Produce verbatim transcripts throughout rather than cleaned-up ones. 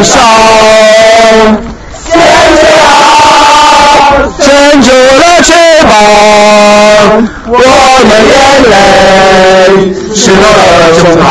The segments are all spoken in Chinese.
燃烧，鲜血撑住了翅膀，我的眼泪湿了胸膛，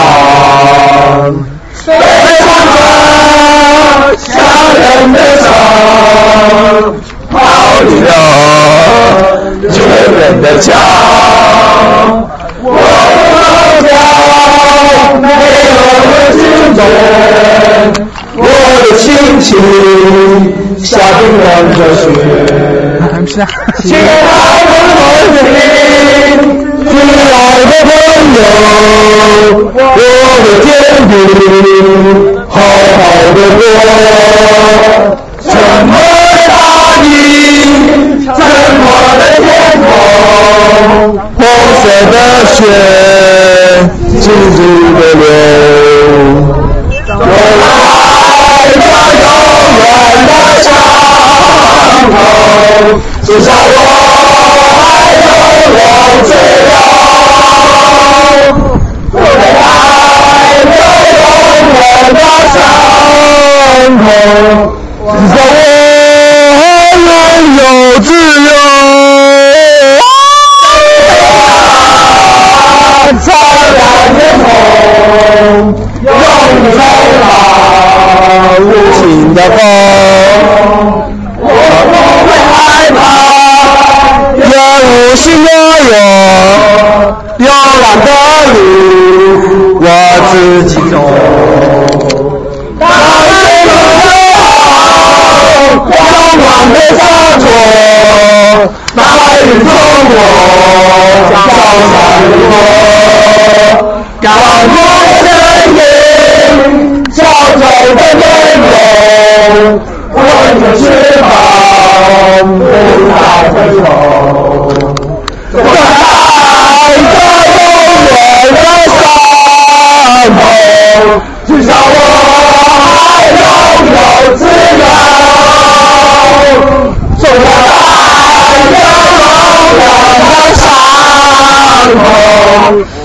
被唱着强忍的伤，逃离了绝人的家。我的没有了自尊，我的亲情下冰冷的雪。亲爱的母亲，亲爱的朋友，我的天地好好的过。沉默的大地，沉默的天空，红色的血静静的流，我爱着永远的伤口，至少我还有我自由，我的爱着永远的伤口，至少我还拥有自由。灿烂天空，永吹来无情的风，我不会害怕，也无心拥有幽蓝的路，我自己走。大水路后，光芒的洒脱，白云从我脚下流过。高过身影，潮州的面容，我的翅膀不再回头，我爱着永远的伤口，至少我还拥有自由，我爱着永远的伤口。